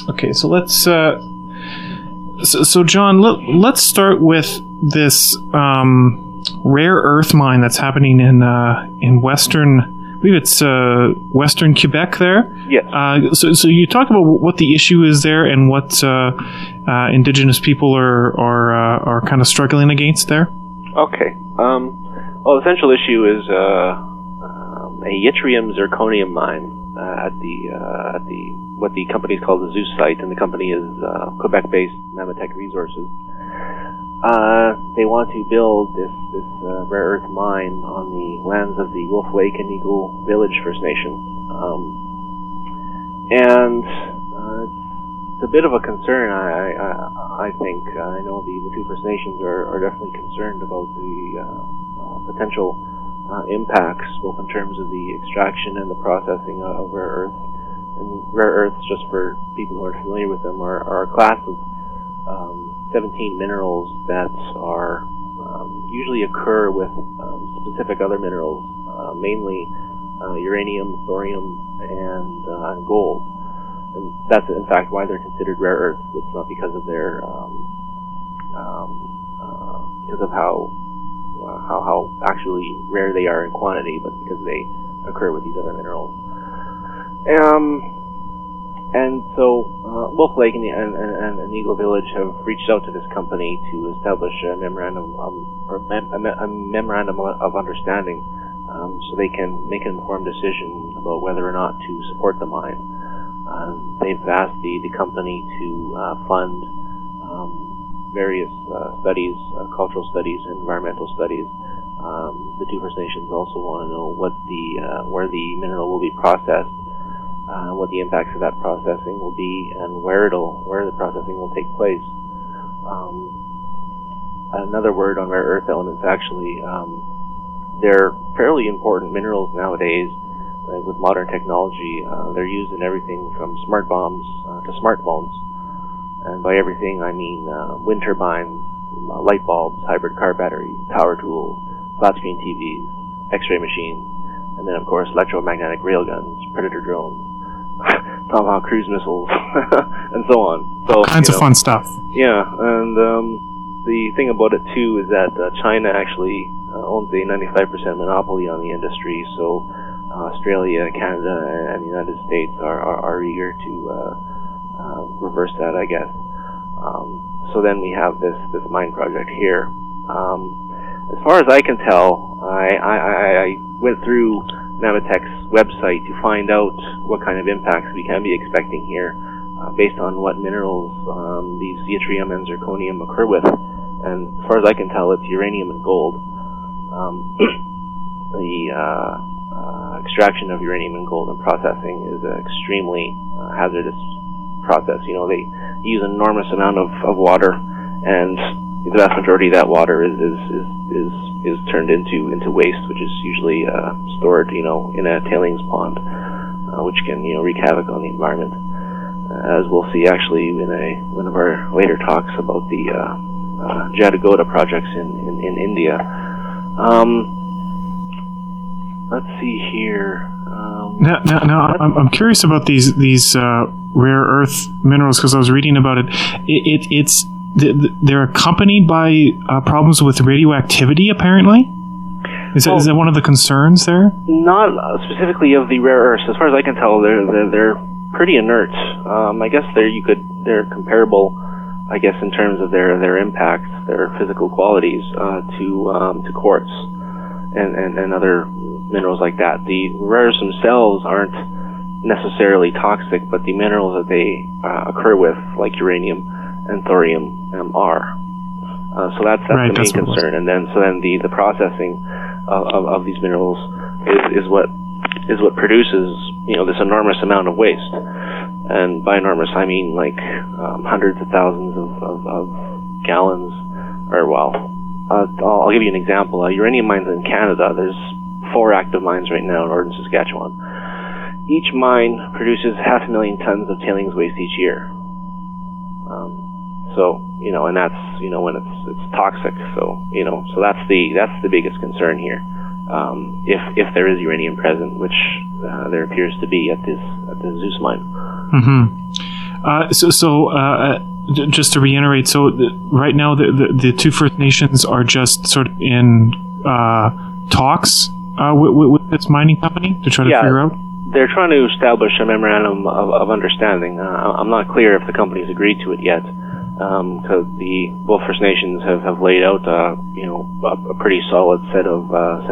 Okay, so let's. So John, let's start with this rare earth mine that's happening in western. I believe it's western Quebec there. Yes. So you talk about what the issue is there and what Indigenous people are kind of struggling against there. Okay. Well, the central issue is a yttrium zirconium mine at the what the company is called the Zeus site, and the company is Quebec-based Namatech Resources. They want to build this rare earth mine on the lands of the Wolf Lake and Eagle Village First Nation, and it's a bit of a concern. I think I know the two First Nations are definitely concerned about the potential impacts, both in terms of the extraction and the processing of rare earths. And rare earths, just for people who are familiar with them, are a class of 17 minerals that are usually occur with specific other minerals, mainly uranium, thorium, and gold. And that's in fact why they're considered rare earths. It's not because of their because of how actually rare they are in quantity, but because they occur with these other minerals. And so Wolf Lake and Eagle Village have reached out to this company to establish a memorandum of understanding, so they can make an informed decision about whether or not to support the mine. They've asked the company to fund various studies, cultural studies, and environmental studies. The two First Nations also want to know what where the mineral will be processed, what the impacts of that processing will be, and where the processing will take place. Another word on rare earth elements, actually, they're fairly important minerals nowadays. With modern technology, they're used in everything from smart bombs to smartphones. And by everything, I mean wind turbines, light bulbs, hybrid car batteries, power tools, flat screen TVs, X-ray machines, and then, of course, electromagnetic railguns, Predator drones, Tomahawk cruise missiles, and so on. So kinds of fun stuff. Yeah, and the thing about it, too, is that China actually owns a 95% monopoly on the industry, so Australia, Canada, and the United States are eager to reverse that, I guess. So then we have this mine project here. As far as I can tell, I went through Namatech's website to find out what kind of impacts we can be expecting here, based on what minerals these yttrium and zirconium occur with. And as far as I can tell, it's uranium and gold. The extraction of uranium and gold and processing is an extremely hazardous process. You know, they use an enormous amount of water, and the vast majority of that water is turned into waste, which is usually stored, you know, in a tailings pond, which can, you know, wreak havoc on the environment. As we'll see, actually, in one of our later talks about the Jatagoda projects in India. Let's see here. Now, I'm curious about these rare earth minerals, because I was reading about it. They're accompanied by problems with radioactivity, apparently. Is that one of the concerns there? Not specifically of the rare earths. As far as I can tell, they're pretty inert. I guess they're comparable, I guess, in terms of their impact, their physical qualities to quartz and other minerals like that. The rare earths themselves aren't necessarily toxic, but the minerals that they occur with, like uranium and thorium, are. So that's right, the main concern. And then the processing of these minerals is what produces, you know, this enormous amount of waste. And by enormous, I mean like hundreds of thousands of gallons, or I'll give you an example. Uranium mines in Canada, there's 4 active mines right now in northern Saskatchewan. Each mine produces 500,000 tons of tailings waste each year. So, you know, and that's, you know, when it's toxic. So, you know, so that's the biggest concern here. If there is uranium present, which there appears to be at this Zeus mine. Mm-hmm. Just to reiterate, right now the two First Nations are just sort of in talks with this mining company to try to figure out. They're trying to establish a memorandum of understanding. I'm not clear if the company's agreed to it yet, because both First Nations have laid out, a pretty solid set of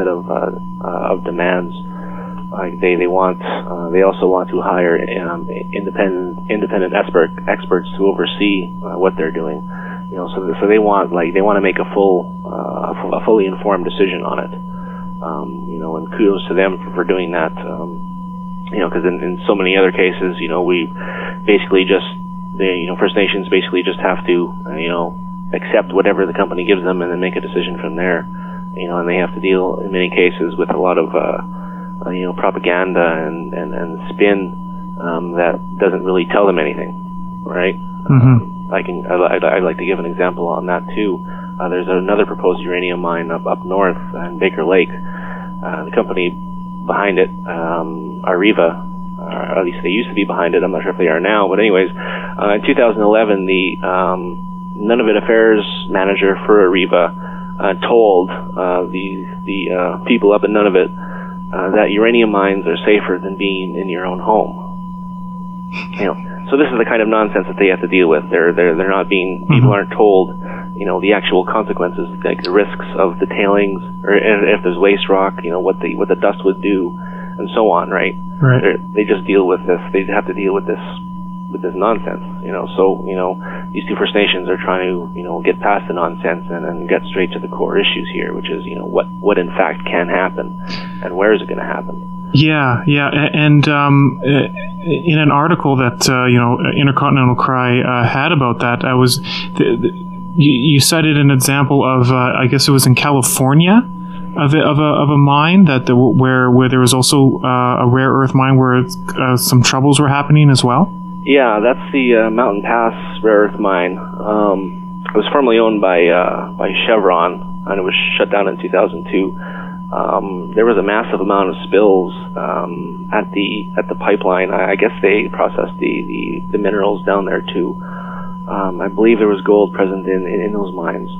demands. Like they also want to hire independent experts to oversee what they're doing. So they want to make a fully informed decision on it. And kudos to them for doing that. Because in so many other cases, we basically First Nations basically just have to, accept whatever the company gives them and then make a decision from there. And they have to deal in many cases with a lot of, propaganda and spin that doesn't really tell them anything, right? Mm-hmm. I'd like to give an example on that too. There's another proposed uranium mine up north in Baker Lake. The company behind it, Areva, or at least they used to be behind it. I'm not sure if they are now, but anyways, in 2011, the Nunavut Affairs manager for Areva told the people up in Nunavut that uranium mines are safer than being in your own home. So this is the kind of nonsense that they have to deal with. They're not being, people aren't told, the actual consequences, like the risks of the tailings, or if there's waste rock, what the dust would do, and so on, right? Right. They just deal with this. They have to deal with this nonsense, So these two First Nations are trying to, get past the nonsense and get straight to the core issues here, which is, what in fact can happen, and where is it going to happen? Yeah, and in an article that Intercontinental Cry had about that, you cited an example of I guess it was in California of a mine where there was also a rare earth mine where some troubles were happening as well. Yeah, that's the Mountain Pass rare earth mine. It was formerly owned by Chevron, and it was shut down in 2002. There was a massive amount of spills at the pipeline. I guess they processed the minerals down there too. I believe there was gold present in those mines.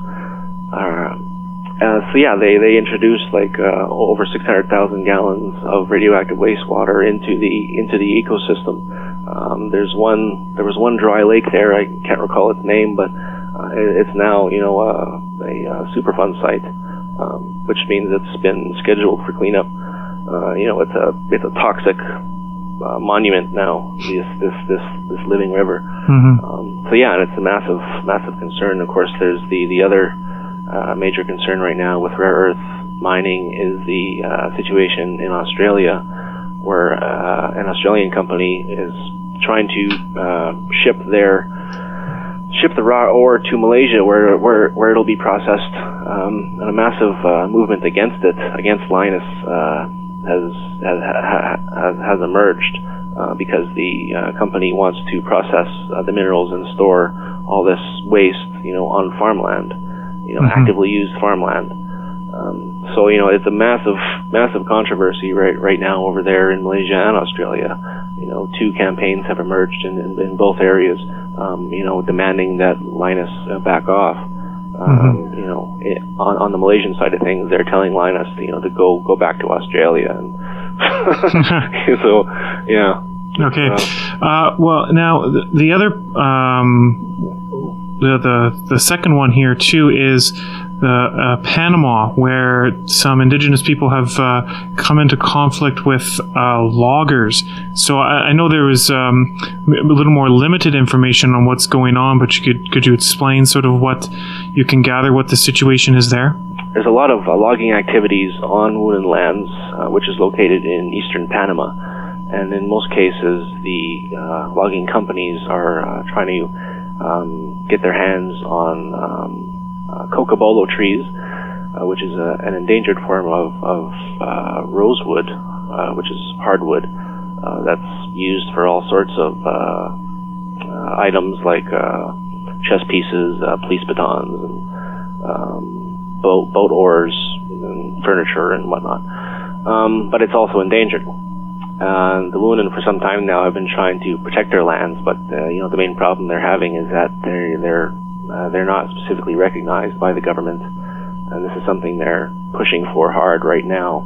They introduced over 600,000 gallons of radioactive wastewater into the ecosystem. There was one dry lake there. I can't recall its name, but it's now a Superfund site. Which means it's been scheduled for cleanup. It's a toxic monument now. This living river. Mm-hmm. And it's a massive concern. Of course, there's the other major concern right now with rare earth mining is the situation in Australia, where an Australian company is trying to ship the raw ore to Malaysia, where it'll be processed, and a massive movement against Lynas has emerged because the company wants to process the minerals and store all this waste, on farmland, actively used farmland. It's a massive controversy right now over there in Malaysia and Australia. Two campaigns have emerged in both areas, demanding that Lynas back off. On the Malaysian side of things, they're telling Lynas, to go back to Australia. And so, yeah. Okay. Well, now the other, the second one here too is Panama, where some indigenous people have come into conflict with loggers. So I know there was a little more limited information on what's going on, but could you explain sort of what you can gather, what the situation is there? There's a lot of logging activities on Wounded Lands, which is located in eastern Panama, and in most cases the logging companies are trying to get their hands on cocobolo trees, which is an endangered form of rosewood, which is hardwood, that's used for all sorts of items like chess pieces, police batons, and boat oars, and furniture and whatnot. But it's also endangered. The Wunan for some time now have been trying to protect their lands, but the main problem they're having is that they're not specifically recognized by the government, and this is something they're pushing for hard right now.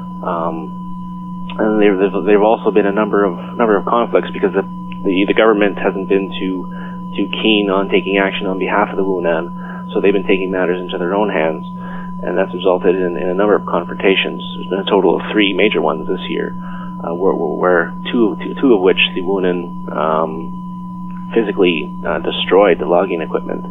And there've also been a number of conflicts because the government hasn't been too keen on taking action on behalf of the Wunan, so they've been taking matters into their own hands, and that's resulted in a number of confrontations. There's been a total of 3 major ones this year, where two of which the Wunan physically destroyed the logging equipment.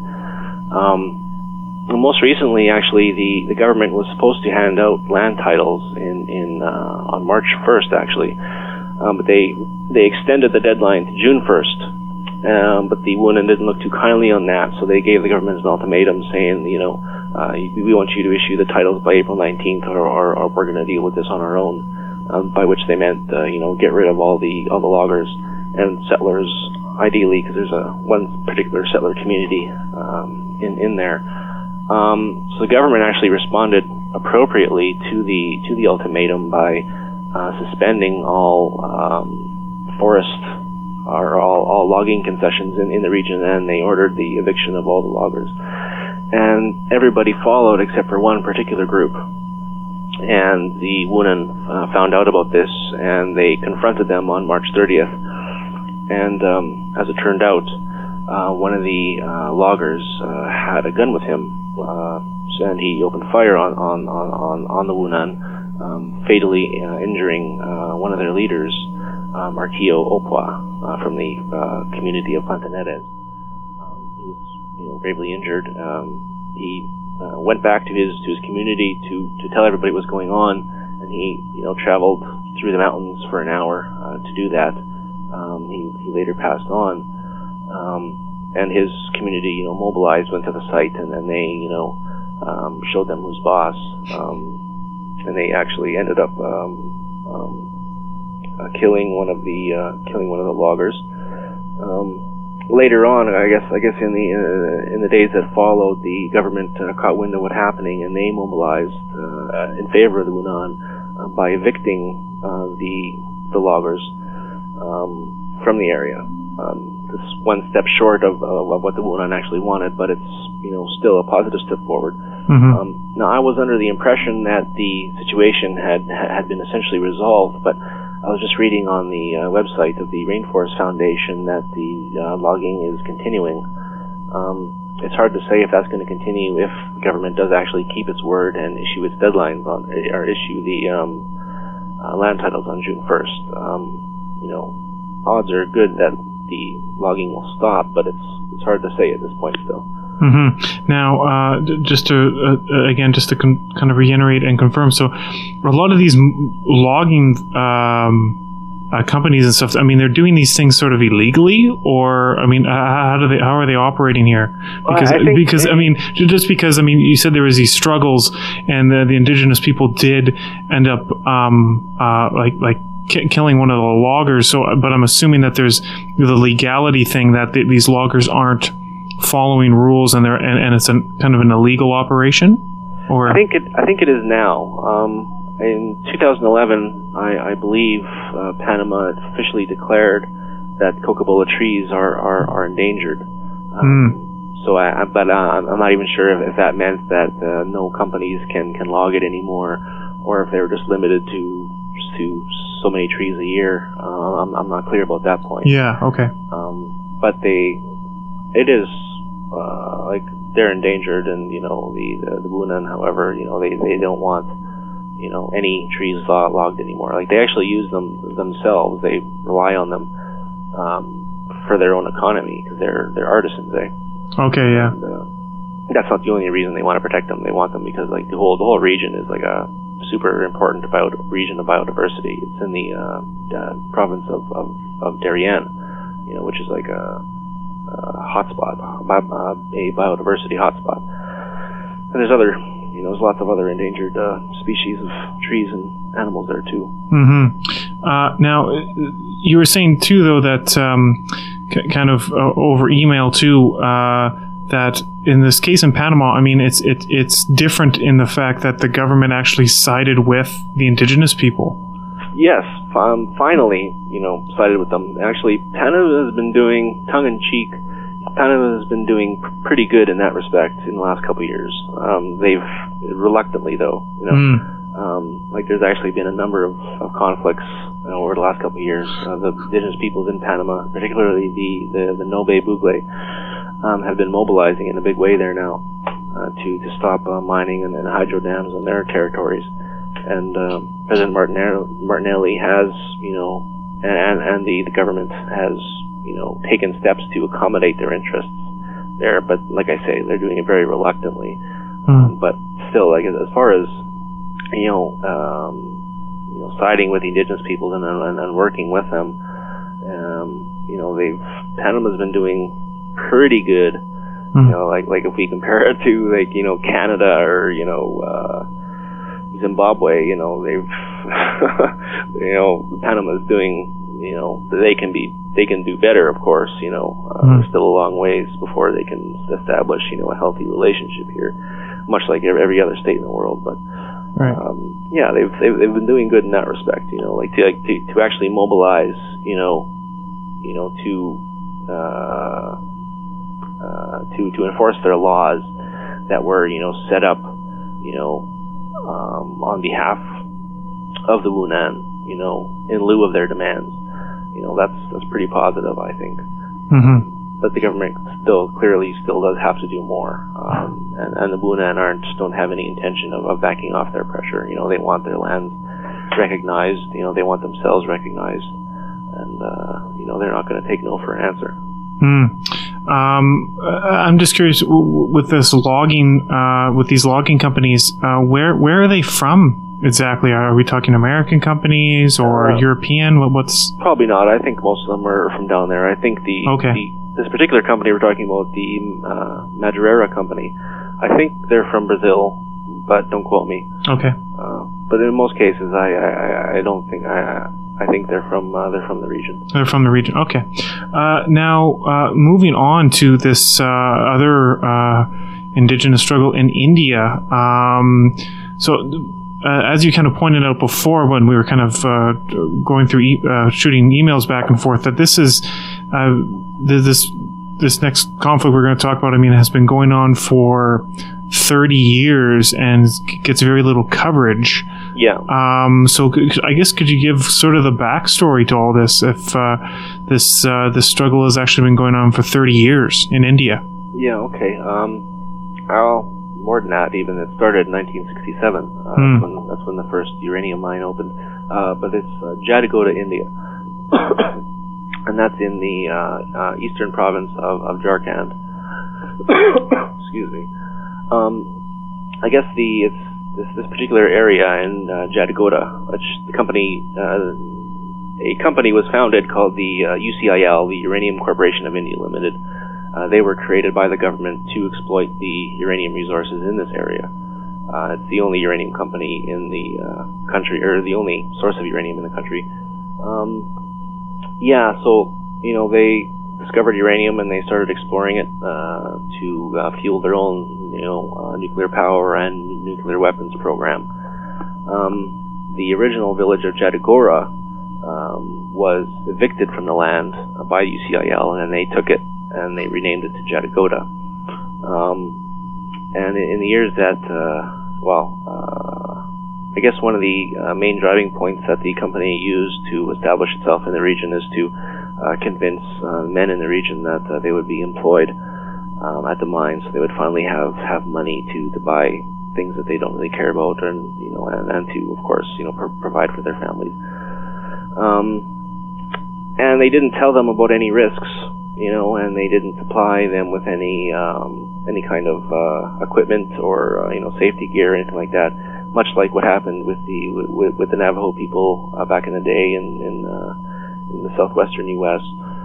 Most recently, actually, the government was supposed to hand out land titles on March 1st, actually, but they extended the deadline to June 1st. But the Wunan didn't look too kindly on that, so they gave the government an ultimatum saying, we want you to issue the titles by April 19th, or we're going to deal with this on our own. By which they meant, get rid of all the loggers and settlers, ideally, because there's one particular settler community in there. So the government actually responded appropriately to the ultimatum by suspending all forest or all logging concessions in the region, and they ordered the eviction of all the loggers. And everybody followed except for one particular group. And the Wunan found out about this, and they confronted them on March 30th. And as it turned out, one of the loggers had a gun with him, and he opened fire on the Wunan, fatally injuring one of their leaders, Marquillo Opua, from the community of Pantaneres. He was gravely injured. He went back to his community to tell everybody what was going on, and he traveled through the mountains for an hour to do that. He later passed on, and his community mobilized, went to the site, and then they showed them who's boss, and they actually ended up killing one of the loggers. Later on, I guess in the days that followed, the government caught wind of what happening, and they mobilized in favor of the Wunan by evicting the loggers from the area. It's one step short of what the Wunan actually wanted, but it's still a positive step forward. Mm-hmm. Now, I was under the impression that the situation had been essentially resolved, but I was just reading on the website of the Rainforest Foundation that the logging is continuing. It's hard to say if that's going to continue if the government does actually keep its word and issue its deadlines or issue the land titles on June 1st. Odds are good that the logging will stop, but it's hard to say at this point still. Mm-hmm. Now, just to kind of reiterate and confirm, so a lot of these logging companies and stuff, they're doing these things sort of illegally, or how are they operating here? Because you said there was these struggles, and the indigenous people did end up killing one of the loggers. So, but I'm assuming that there's the legality thing that these loggers aren't following rules, and it's kind of an illegal operation. Or I think it is now. In 2011, I believe Panama officially declared that cocobolo trees are endangered. So, I'm not even sure if that meant that no companies can log it anymore, or if they were just limited to so many trees a year. I'm not clear about that point. Yeah. Okay. But it is they're endangered, and the Wunan, however, they don't want any trees logged anymore. Like, they actually use them themselves. They rely on them for their own economy because they're artisans. Okay. Yeah. And, that's not the only reason they want to protect them. They want them because the whole region is like a super important region of biodiversity. It's in the province of Darien, which is like a hotspot, a biodiversity hotspot. And there's there's lots of other endangered species of trees and animals there too. Mm-hmm. Now, you were saying too, though, that kind of over email too, that in this case in Panama, it's different in the fact that the government actually sided with the indigenous people. Yes, finally, sided with them. Actually, Panama has been doing, tongue-in-cheek, Panama has been doing pretty good in that respect in the last couple of years. They've, reluctantly though, like there's actually been a number of conflicts over the last couple of years. The indigenous peoples in Panama, particularly the Nobe Bugle, have been mobilizing in a big way there now to stop mining and hydro dams on their territories. And President Martinelli has, and the government has, taken steps to accommodate their interests there. But like I say, they're doing it very reluctantly. But still, like as far as siding with the indigenous peoples and working with them, Panama's been doing pretty good. Like if we compare it to Canada or Zimbabwe, they've Panama's doing, they can do better, of course. There's still a long ways before they can establish a healthy relationship here, much like every other state in the world. But right. They've been doing good in that respect. To actually mobilize, to enforce their laws that were set up, on behalf of the Wunan, in lieu of their demands. That's pretty positive, I think. But the government clearly does have to do more. And the Wunan don't have any intention of backing off their pressure. They want their lands recognized. They want themselves recognized. And, they're not going to take no for an answer. I'm just curious with this logging, with these logging companies, where are they from exactly? Are we talking American companies or European? What's probably not. I think most of them are from down there. I think this particular company we're talking about, the Madureira company, I think they're from Brazil, but don't quote me. Okay. But in most cases, I don't think I think they're from the region. They're from the region. Okay. Now, moving on to this other indigenous struggle in India. As you kind of pointed out before, when we were kind of going through shooting emails back and forth, that this is this next conflict we're going to talk about. I mean, has been going on for 30 years and gets very little coverage. Yeah. So I guess could you give sort of the backstory to all this? If this struggle has actually been going on for 30 years in India. Yeah. Okay. More than that, even. It started in 1967. That's when the first uranium mine opened. But it's Jadegooda, India, and that's in the eastern province of Jharkhand. Excuse me. I guess this particular area in Jadegooda, which a company was founded called the UCIL, the Uranium Corporation of India Limited. They were created by the government to exploit the uranium resources in this area. It's the only uranium company in the country, or the only source of uranium in the country. So they discovered uranium and they started exploring it to fuel their own, nuclear power and nuclear weapons program. The original village of Jadegooda was evicted from the land by UCIL, and they took it and they renamed it to Jadegooda. And in the years that, I guess one of the main driving points that the company used to establish itself in the region is to convince men in the region that they would be employed at the mine, so they would finally have money to buy things that they don't really care about, and to, of course, provide for their families. And they didn't tell them about any risks, and they didn't supply them with any kind of equipment or safety gear or anything like that. Much like what happened with the Navajo people back in the day in the southwestern U.S.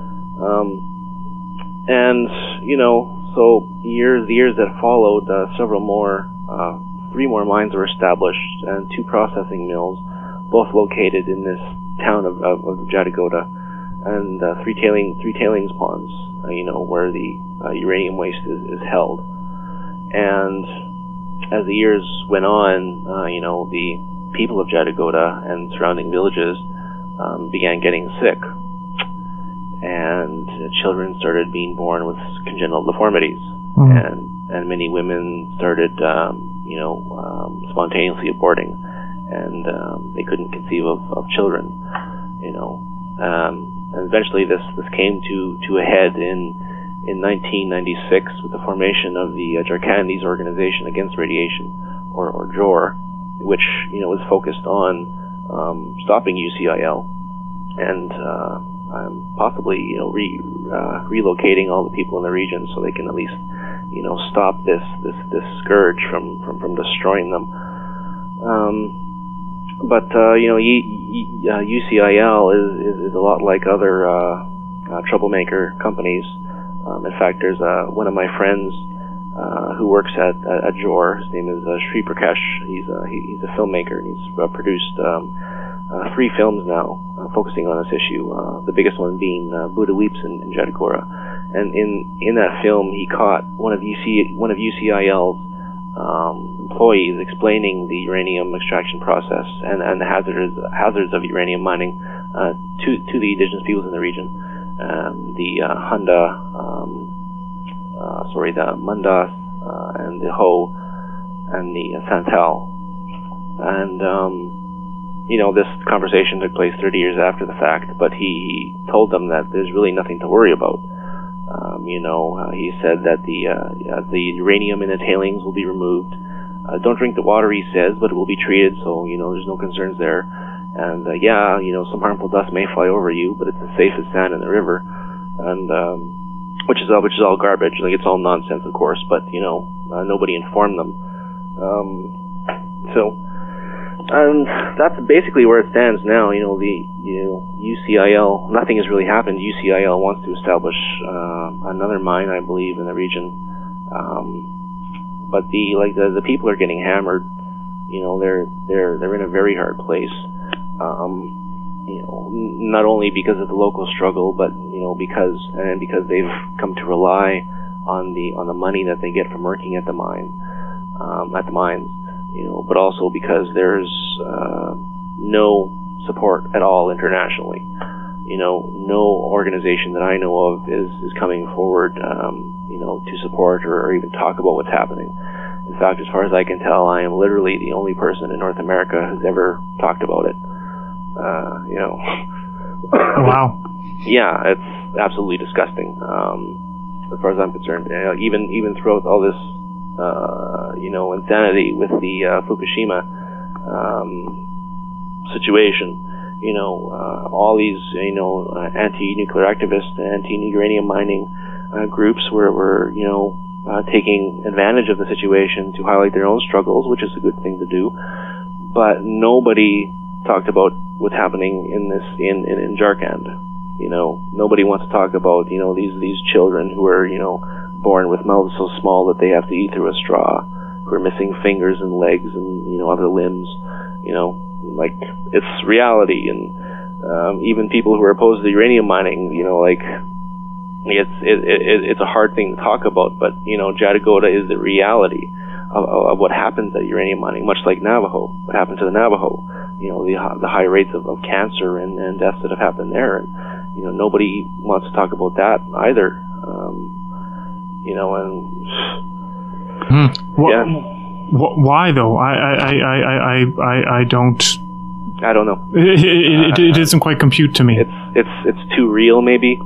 So the years that followed, three more mines were established and 2 processing mills, both located in this town of Jadegooda, and 3 tailings ponds, where the uranium waste is held. And as the years went on, the people of Jadegooda and surrounding villages began getting sick, and children started being born with congenital deformities, and many women started, spontaneously aborting, and they couldn't conceive of children, and eventually this came to a head in 1996 with the formation of the Jarkandis Organization Against Radiation, or JOR, which was focused on stopping UCIL and possibly relocating all the people in the region so they can at least stop this scourge from destroying them. But UCIL is a lot like other troublemaker companies. In fact, there's one of my friends who works at JOR. His name is Sri Prakash. He's a filmmaker, and he's produced 3 films now focusing on this issue. The biggest one being Buddha Weeps in Jatigura. And in that film, he caught one of UCIL's employees explaining the uranium extraction process and the hazards of uranium mining to the indigenous peoples in the region. The Munda, and the Ho, and the Santal. And, this conversation took place 30 years after the fact, but he told them that there's really nothing to worry about. He said that the uranium in the tailings will be removed. Don't drink the water, he says, but it will be treated, so, there's no concerns there. And, some harmful dust may fly over you, but it's as safe as sand in the river. And, which is all garbage. Like, it's all nonsense, of course, but, nobody informed them. And that's basically where it stands now. UCIL, nothing has really happened. UCIL wants to establish another mine, I believe, in the region. But the people are getting hammered. They're in a very hard place. Not only because of the local struggle, but because they've come to rely on the money that they get from working at the mines, but also because there's no support at all internationally. No organization that I know of is coming forward, to support or even talk about what's happening. In fact, as far as I can tell, I am literally the only person in North America who's ever talked about it. Wow. Yeah, it's absolutely disgusting. As far as I'm concerned, even throughout all this, insanity with the Fukushima situation, all these, anti-nuclear activists, anti-uranium mining groups were taking advantage of the situation to highlight their own struggles, which is a good thing to do. But nobody talked about what's happening in Jharkhand. Nobody wants to talk about these children who are born with mouths so small that they have to eat through a straw, who are missing fingers and legs and other limbs. Like, it's reality. And even people who are opposed to uranium mining, it's a hard thing to talk about. But Jatigura is the reality of what happens at uranium mining, much like Navajo. What happened to the Navajo? The high rates of cancer and deaths that have happened there. And, nobody wants to talk about that either. Why though? I don't. I don't know. It doesn't quite compute to me. It's too real, maybe.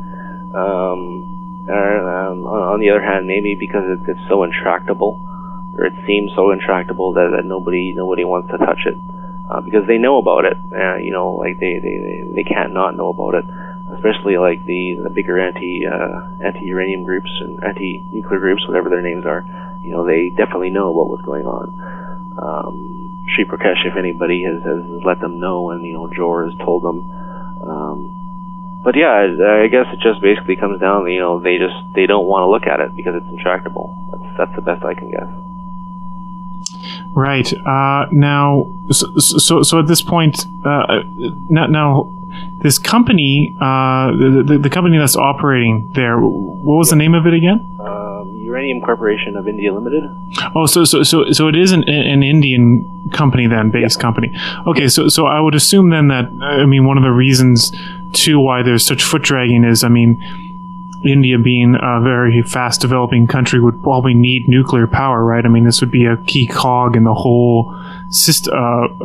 On the other hand, maybe because it's so intractable, or it seems so intractable that nobody wants to touch it, because they know about it. They can't not know about it. Especially like the bigger anti-uranium groups and anti-nuclear groups, whatever their names are, they definitely know about what's going on. Sri Prakash, if anybody, has let them know, and JOR has told them. But yeah, I guess it just basically comes down, they don't want to look at it because it's intractable. That's the best I can guess. Right. Now, so at this point, now. This company, the company that's operating there, what was the name of it again? Uranium Corporation of India Limited. Oh, so it is an Indian company then, based company. Okay, so I would assume then that, I mean, one of the reasons too why there's such foot dragging is, I mean, India being a very fast developing country would probably need nuclear power, right? I mean, this would be a key cog in the whole system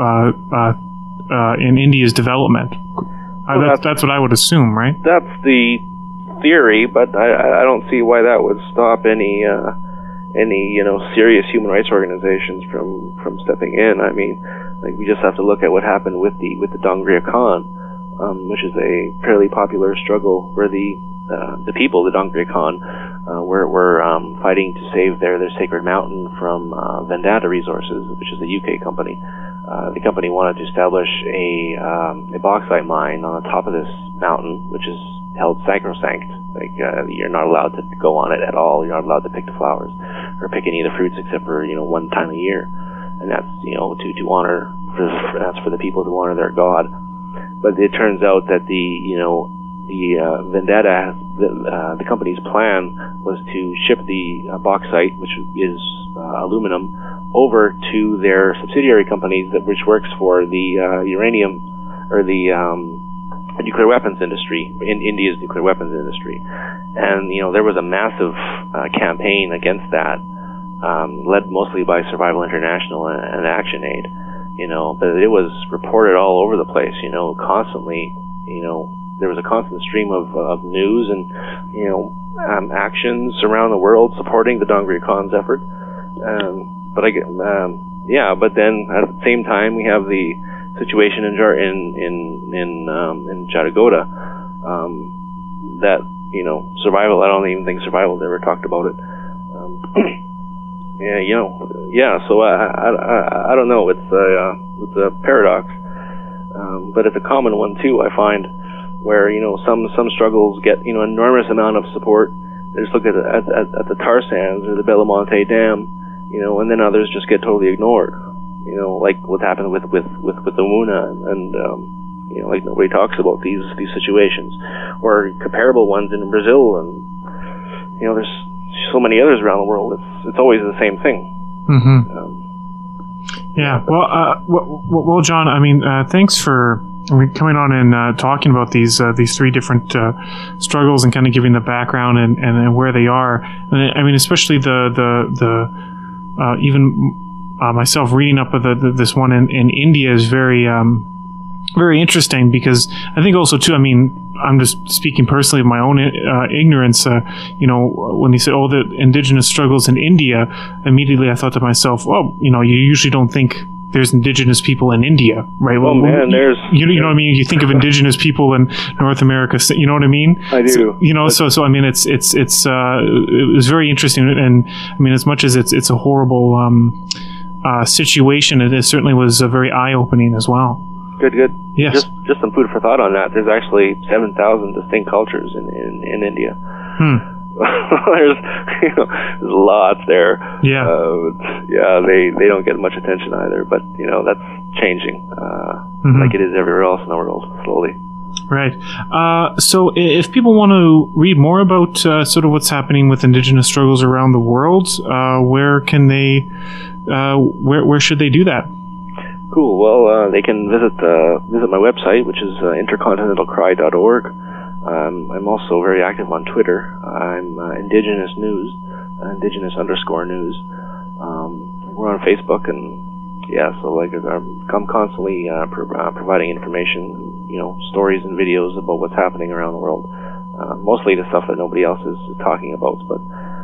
in India's development. Well, that's what I would assume, right? That's the theory, but I don't see why that would stop any serious human rights organizations from stepping in. I mean, like, we just have to look at what happened with the Dongria Khan, which is a fairly popular struggle where the people, the Dongria Khan, were fighting to save their sacred mountain from Vedanta Resources, which is a UK company. The company wanted to establish a bauxite mine on the top of this mountain, which is held sacrosanct. Like, you're not allowed to go on it at all. You're not allowed to pick the flowers or pick any of the fruits except for one time a year, and that's to honor that's for the people to honor their god. But it turns out that the Vedanta, the company's plan was to ship the bauxite, which is aluminum, over to their subsidiary companies which works for the uranium or the nuclear weapons industry, in India's nuclear weapons industry. And there was a massive campaign against that, led mostly by Survival International and ActionAid. But it was reported all over the place. Constantly. There was a constant stream of news and actions around the world supporting the Dongria Khan's effort. But then at the same time we have the situation in Jharsuguda, that survival. I don't even think survival ever talked about it. So I don't know. It's a paradox, but it's a common one too. I find where some struggles get enormous amount of support. They just look at the tar sands or the Belamonte Dam, and then others just get totally ignored. Like what happened with the Wuna, and like nobody talks about these situations, or comparable ones in Brazil, and there's so many others around the world. It's always the same thing. Mm-hmm. Yeah. Well, John. I mean, thanks for coming on and talking about these three different struggles and kind of giving the background and where they are. And I mean, especially the even myself reading up this one in India is very very interesting, because I think also too, I mean, I'm just speaking personally of my own ignorance. When they say, "Oh, the indigenous struggles in India," immediately I thought to myself, "Well, you usually don't think there's indigenous people in India, right?" Well, man, there's you know what I mean. You think of indigenous people in North America, you know what I mean? I do. So I mean, it was very interesting, and I mean, as much as it's a horrible situation, it certainly was very eye-opening as well. Good. Yes. Just some food for thought on that. There's actually 7,000 distinct cultures in India. There's lots there. Yeah. They don't get much attention either, but that's changing, like it is everywhere else in the world, slowly. Right. So if people want to read more about sort of what's happening with indigenous struggles around the world, where can they? Where should they do that? Cool. Well, they can visit my website, which is intercontinentalcry.org. I'm also very active on Twitter. I'm Indigenous News, Indigenous_news. We're on Facebook, and so I'm constantly providing information, stories and videos about what's happening around the world. Mostly the stuff that nobody else is talking about, but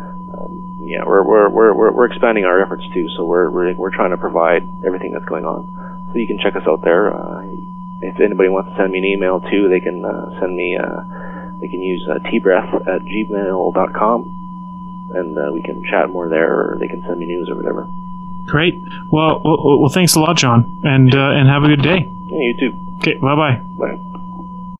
we're expanding our efforts too. So we're trying to provide everything that's going on. So you can check us out there. If anybody wants to send me an email too, they can send me. They can use tbreath@gmail.com, and we can chat more there, or they can send me news or whatever. Great. Well, thanks a lot, John, and have a good day. Yeah, you too. Okay. Bye-bye. Bye.